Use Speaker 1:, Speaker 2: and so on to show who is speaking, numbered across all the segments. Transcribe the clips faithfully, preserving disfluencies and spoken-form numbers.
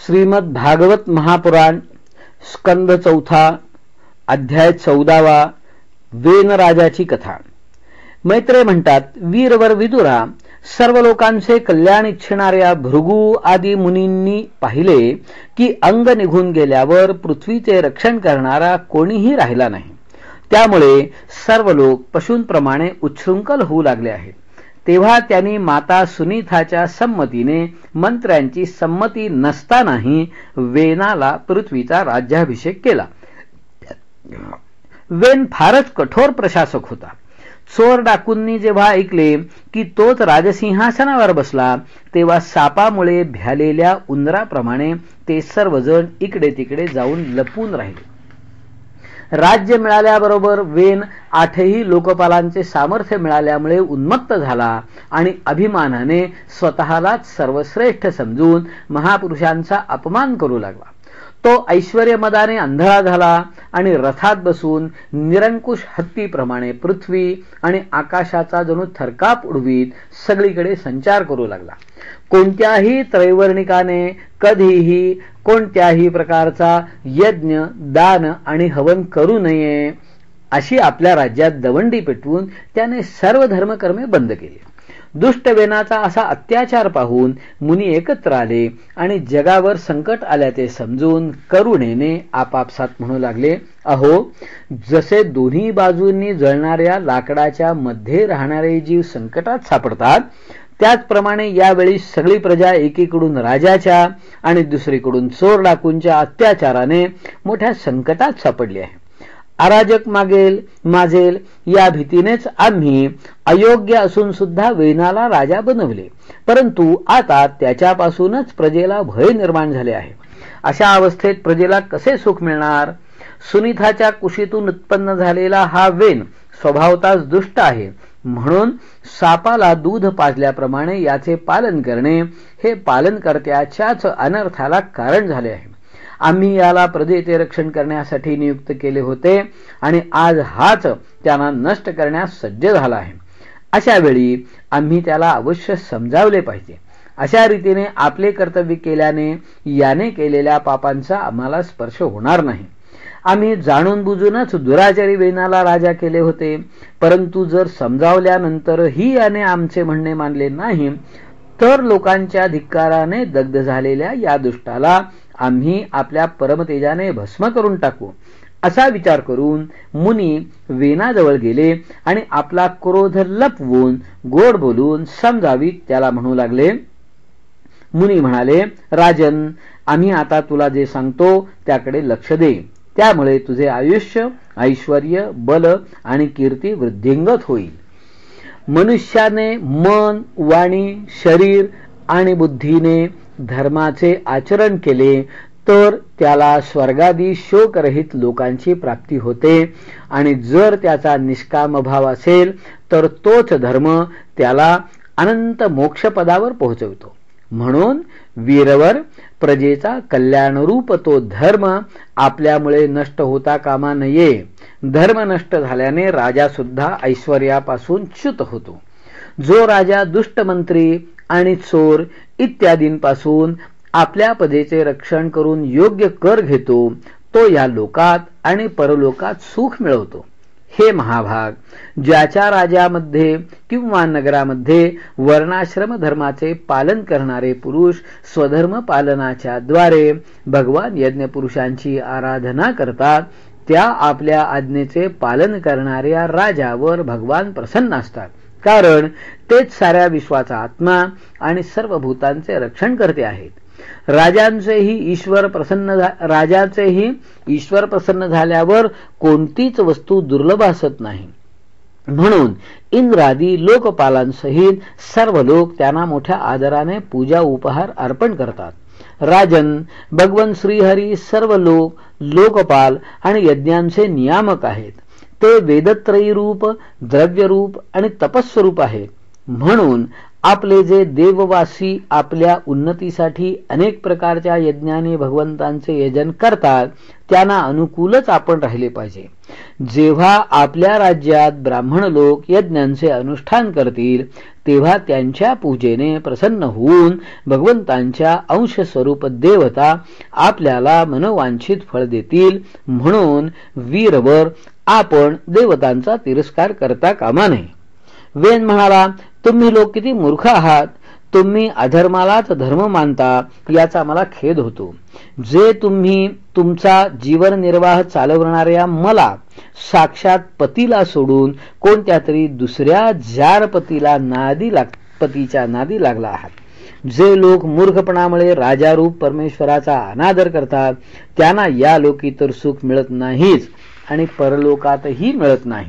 Speaker 1: श्रीमद भागवत महापुराण स्कंद चौथा अध्याय चौदावा वेन राजाची कथा। मैत्रेय म्हणतात, वीरवर विदुरा, सर्व लोकांचे कल्याण इच्छिणाऱ्या भृगु आदी मुनींनी पाहिले की अंग निघून गेल्यावर पृथ्वीचे रक्षण करणारा कोणीही राहिला नाही। त्यामुळे सर्व लोक पशूंप्रमाणे उच्छृंखल होऊ लागले आहेत। तेव्हा त्यांनी माता सुनीताच्या संमतीने मंत्र्यांची संमती नसतानाही वेनाला पृथ्वीचा राज्याभिषेक केला। वेन फारच कठोर प्रशासक होता। चोर डाकूंनी जेव्हा ऐकले की तोच राजसिंहासनावर बसला, तेव्हा सापामुळे भ्यालेल्या उंदराप्रमाणे ते सर्वजण इकडे तिकडे जाऊन लपून राहिले। राज्य मिळाल्याबरोबर वेन आठही लोकपालांचे सामर्थ्य मिळाल्यामुळे उन्मत्त झाला आणि अभिमानाने स्वतःलाच सर्वश्रेष्ठ समजून महापुरुषांचा अपमान करू लागला। तो ऐश्वर्यमदाने अंधळा झाला आणि रथात बसून निरंकुश हत्तीप्रमाणे पृथ्वी आणि आकाशाचा जणू थरकाप उडवीत सगळीकडे संचार करू लागला। कोणत्याही त्रैवर्णिकाने कधीही कोणत्याही प्रकारचा यज्ञ, दान आणि हवन करू नये अशी आपल्या राज्यात दवंडी पेटवून त्याने सर्व धर्मकर्मे बंद केली। दुष्ट वेनाचा असा अत्याचार पाहून मुनी एकत्र आले आणि जगावर संकट आल्याचे समजून करुणेने आपापसात म्हणू लागले, अहो, जसे दोन्ही बाजूंनी जळणाऱ्या लाकडाच्या मध्ये राहणारे जीव संकटात सापडतात, त्याचप्रमाणे यावेळी सगळी प्रजा एकीकडून राजाच्या आणि दुसरीकडून चोर डाकूंच्या अत्याचाराने मोठ्या संकटात सापडली आहे। अराजक मागेल माजेल या भीतीनेच आम्ही अयोग्य असून सुद्धा वेनाला राजा बनवले, परंतु आता त्याच्यापासूनच प्रजेला भय निर्माण झाले आहे। अशा अवस्थेत प्रजेला कसे सुख मिळणार? सुनीताच्या कुशीतून उत्पन्न झालेला हा वेन स्वभावताच दुष्ट आहे, म्हणून सापाला दूध पाजल्याप्रमाणे याचे पालन करणे हे पालनकर्त्याच्याच अनर्थाला कारण झाले आहे। आम्ही याला प्रजेचे रक्षण करण्यासाठी नियुक्त केले होते आणि आज हाच त्यांना नष्ट करण्यास सज्ज झाला आहे। अशा वेळी आम्ही त्याला अवश्य समजावले पाहिजे। अशा रीतीने आपले कर्तव्य केल्याने याने केलेल्या पापांचा आम्हाला स्पर्श होणार नाही। आम्ही जाणून बुजूनच दुराचारी वेनाला राजा केले होते, परंतु जर समजावल्यानंतरही याने आमचे म्हणणे मानले नाही, तर लोकांच्या धिक्काराने दग्ध झालेल्या या दुष्टाला आम्ही आपल्या परमतेजाने भस्म करून टाकू असा विचार करून मुनी वेनाजवळ गेले आणि आपला क्रोध लपवून गोड बोलून समजावीत त्याला म्हणू लागले। मुनी म्हणाले, राजन, आम्ही आता तुला जे सांगतो त्याकडे लक्ष दे, त्यामुळे तुझे आयुष्य, ऐश्वर्य, बल आणि कीर्ती वृद्धिंगत होईल। मनुष्याने मन, वाणी, शरीर आणि बुद्धीने धर्माचे आचरण केले तर त्याला स्वर्गादी शोकरहित लोकांची प्राप्ती होते आणि जर त्याचा निष्काम भाव असेल तर तोच धर्म त्याला अनंत मोक्षपदावर पोहोचवितो। म्हणून वीरवर, प्रजेचा कल्याणरूप तो धर्म आपल्यामुळे नष्ट होता कामा नये। धर्म नष्ट झाल्याने राजा सुद्धा ऐश्वर्यापासून च्युत होतो। जो राजा दुष्ट मंत्री आणि चोर इत्यादींपासून आपल्या प्रजेचे रक्षण करून योग्य कर घेतो, तो या लोकात आणि परलोकात सुख मिळवतो। हे महाभाग, ज्याच्या राज्यामध्ये किंवा नगरामध्ये वर्णाश्रम धर्माचे पालन करणारे पुरुष स्वधर्म पालनाच्या द्वारे भगवान यज्ञपुरुषांची आराधना करतात, त्या आपल्या आज्ञेचे पालन करणाऱ्या राजावर भगवान प्रसन्न असतात, कारण तेच साऱ्या विश्वाचा आत्मा आणि सर्व भूतांचे रक्षण करते आहेत। राजांचेही ईश्वर प्रसन्न राजाचेही ईश्वर प्रसन्न झाल्यावर कोणतीच वस्तू दुर्लभ असत नाही, म्हणून इंद्रादी लोकपालांसहित सर्व लोक त्यांना मोठ्या आदराने पूजा उपहार अर्पण करतात। राजन, भगवान श्रीहरी सर्व लोक, लोकपाल आणि यज्ञांचे नियामक आहेत। ते वेदत्रयी रूप, द्रव्यरूप आणि तपस्वरूप आहेत, म्हणून आपले जे देववासी आपल्या उन्नतीसाठी अनेक प्रकारच्या यज्ञाने भगवंतांचे यजन करतात त्यांना अनुकूलच आपण राहिले पाहिजे. जेव्हा आपल्या राज्यात ब्राह्मण लोक यज्ञांचे अनुष्ठान करतील तेव्हा त्यांच्या पूजेने प्रसन्न होऊन भगवंतांच्या अंश स्वरूप देवता आपल्याला मनोवांछित फळ देतील. म्हणून वीरवर आपण देवतांचा तिरस्कार करता कामा नये. वेन म्हणाला, तुम्ही लोक किती मूर्ख आहात. तुम्ही अधर्मालाच धर्म मानता याचा मला खेद होतो. जे तुम्ही तुमचा जीवननिर्वाह चालवणाऱ्या मला साक्षात पतीला सोडून कोणत्या तरी दुसऱ्या जार पतीला नादी लाग पतीच्या नादी लागला आहात. जे लोक मूर्खपणामुळे राजारूप परमेश्वराचा अनादर करतात त्यांना या लोकी तर सुख मिळत नाहीच आणि परलोकातही मिळत नाही.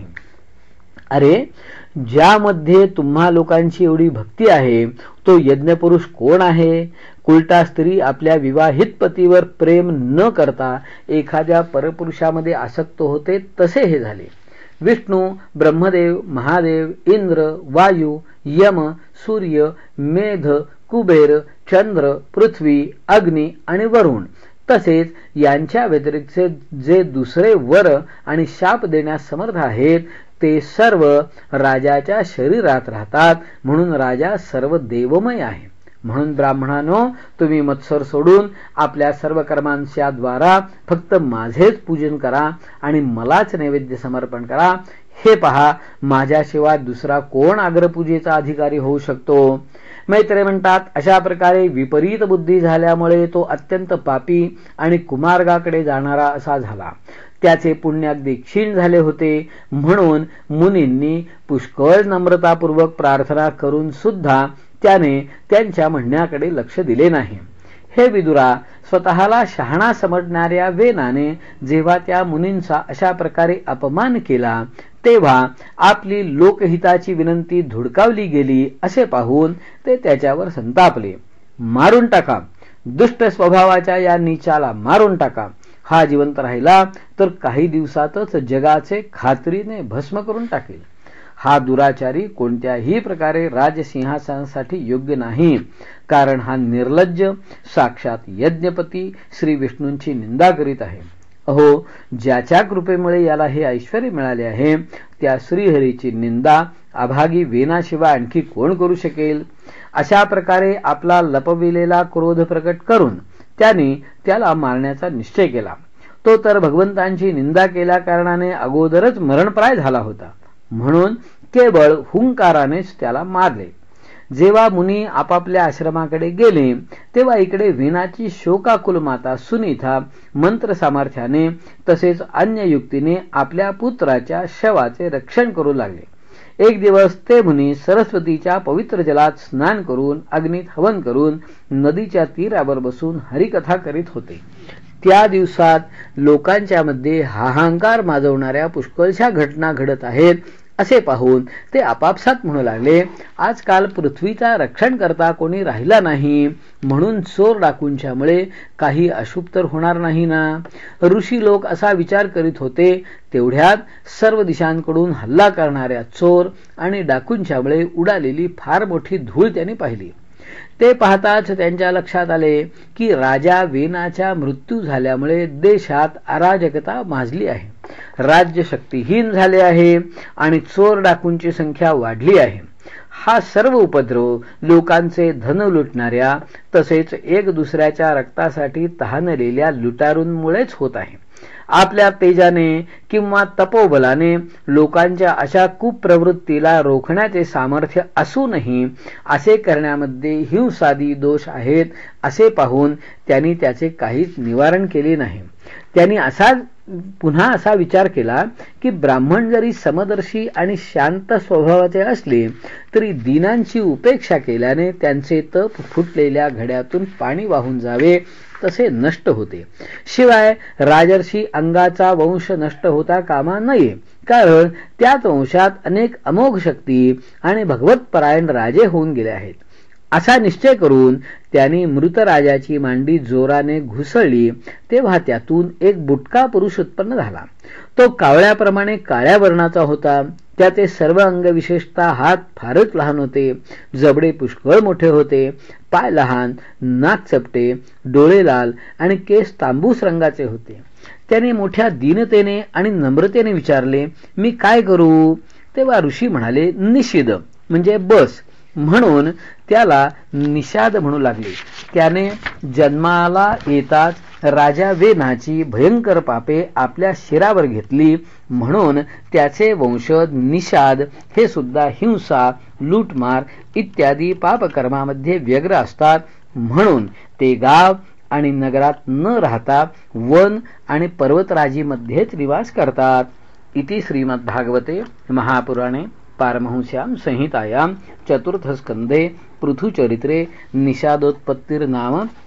Speaker 1: अरे, ज्यामध्ये तुम्हा लोकांची एवढी भक्ती आहे तो यज्ञपुरुष कोण आहे? कुलटा स्त्री आपल्या विवाहित पतीवर प्रेम न करता एखाद्या परपुरुषामध्ये आसक्त होते तसे हे झाले. विष्णू, ब्रह्मदेव, महादेव, इंद्र, वायू, यम, सूर्य, मेघ, कुबेर, चंद्र, पृथ्वी, अग्नी आणि वरुण तसेच यांच्या व्यतिरिक्त जे दुसरे वर आणि शाप देण्यास समर्थ आहेत ते सर्व राजाच्या शरीरात राहतात. म्हणून राजा सर्व देवमय आहे. म्हणून ब्राह्मणांनो, तुम्ही मत्सर सोडून आपल्या सर्व कर्मांच्या द्वारा फक्त माझेच पूजन करा आणि मलाच नैवेद्य समर्पण करा. हे पहा, माझ्याशिवाय दुसरा कोण अग्रपूजेचा अधिकारी होऊ शकतो? मैत्रेय म्हणतात, अशा प्रकारे विपरीत बुद्धी झाल्यामुळे तो अत्यंत पापी आणि कुमार्गाकडे जाणारा असा झाला. त्याचे पुण्य अगदी क्षीण झाले होते. म्हणून मुनींनी पुष्कळ नम्रतापूर्वक प्रार्थना करून सुद्धा त्याने त्यांच्या म्हणण्याकडे लक्ष दिले नाही. हे विदुरा, स्वतःला शहाणा समजणाऱ्या वेनाने जेव्हा त्या मुनींचा अशा प्रकारे अपमान केला तेव्हा आपली लोकहिताची विनंती धुडकावली गेली असे पाहून ते त्याच्यावर संतापले. मारून टाका, दुष्ट स्वभावाच्या या नीचाला मारून टाका. हा जिवंत राहिला तर काही दिवसातच जगाचे खात्रीने भस्म करून टाकेल. हा दुराचारी कोणत्याही प्रकारे राजसिंहासनासाठी योग्य नाही, कारण हा निर्लज्ज साक्षात यज्ञपती श्री विष्णूंची निंदा करीत आहे. अहो, ज्याच्या कृपेमुळे याला हे ऐश्वर्य मिळाले आहे त्या श्रीहरीची निंदा अभागी वेनाशिवाय आणखी कोण करू शकेल? अशा प्रकारे आपला लपविलेला क्रोध प्रकट करून त्याने त्याला मारण्याचा निश्चय केला. तो तर भगवंतांची निंदा केल्या कारणाने अगोदरच मरणप्राय झाला होता. म्हणून केवळ हुंकारानेच त्याला मारले. जेव्हा मुनी आपापल्या आश्रमाकडे गेले तेव्हा इकडे वीणाची शोकाकुल माता सुनीता मंत्र सामर्थ्याने तसेच अन्य युक्तीने आपल्या पुत्राच्या शवाचे रक्षण करू लागले. एक दिवस ते मुनी सरस्वतीच्या पवित्र जलात स्नान करून अग्नीत हवन करून नदीच्या तीरावर बसून हरिकथा करीत होते. त्या दिवसात लोकांच्या मध्ये हाहाकार माजवणाऱ्या पुष्कळशा घटना घडत आहेत असे पाहून ते आपापसात म्हणू लागले, आजकाल पृथ्वीचा रक्षण करता कोणी राहिला नाही, म्हणून चोर डाकूंच्यामुळे काही अशुभ तर होणार नाही ना. ऋषी लोक असा विचार करीत होते. तेवढ्यात सर्व दिशांकडून हल्ला करणाऱ्या चोर आणि डाकूंच्यामुळे उडालेली फार मोठी धूळ त्यांनी पाहिली. ते पाहताच त्यांच्या लक्षात आले की राजा वेनाच्या मृत्यू झाल्यामुळे देशात अराजकता माजली आहे, राज्य शक्तिहीन झाले आहे आणि चोर डाकूंची संख्या वाढली आहे. हा सर्व उपद्रव लोकांचे धन लुटणाऱ्या तसेच एक दुसऱ्याच्या रक्तासाठी तहानलेल्या लुटारूंमुळेच होत आहे. आपल्या तेजाने किंवा तपोबलाने लोकांच्या अशा कुप्रवृत्तीला रोखण्याचे सामर्थ्य असूनही असे करण्यामध्ये हिंसादी दोष आहेत असे पाहून त्यांनी त्याचे काहीच निवारण केले नाही. त्यांनी असा पुन्हा असा विचार केला की ब्राह्मण जरी समदर्शी आणि शांत स्वभावाचे असले तरी दीनांची उपेक्षा केल्याने त्यांचे तप फुटलेल्या घड्यातून पाणी वाहून जावे तसे नष्ट होते. शिवाय राजर्षी अंगाचा वंश नष्ट होता कामा नये, कारण त्याच वंशात अनेक अमोघ शक्ती आणि भगवतपरायण राजे होऊन गेले आहेत. असा निश्चय करून त्यांनी मृत राजाची मांडी जोराने घुसळली तेव्हा त्यातून एक बुटका पुरुष उत्पन्न झाला. तो कावळ्याप्रमाणे काळ्या वर्णाचा होता. त्याचे सर्व अंग विशेषतः हात फारच लहान होते, जबडे पुष्कळ मोठे होते, पाय लहान, नाक चपटे, डोळे लाल आणि केस तांबूस रंगाचे होते. त्याने मोठ्या दीनतेने आणि नम्रतेने विचारले, मी काय करू? तेव्हा ऋषी म्हणाले, निषिद म्हणजे बस. म्हणून त्याला निषाद म्हणू लागले. त्याने जन्माला येताच राजा वेनाची भयंकर पापे आपल्या शिरावर घेतली, म्हणून त्याचे वंशज निषाद हे सुद्धा हिंसा, लूटमार इत्यादी पापकर्मामध्ये व्यग्र असतात. म्हणून ते गाव आणि नगरात न राहता वन आणि पर्वतराजीमध्येच निवास करतात. इति श्रीमद्भागवते महापुराणे पारमहंस्यां संहितायां चतुर्थस्कंधे पृथुचरित्रे निषादोत्पत्तिर्नाम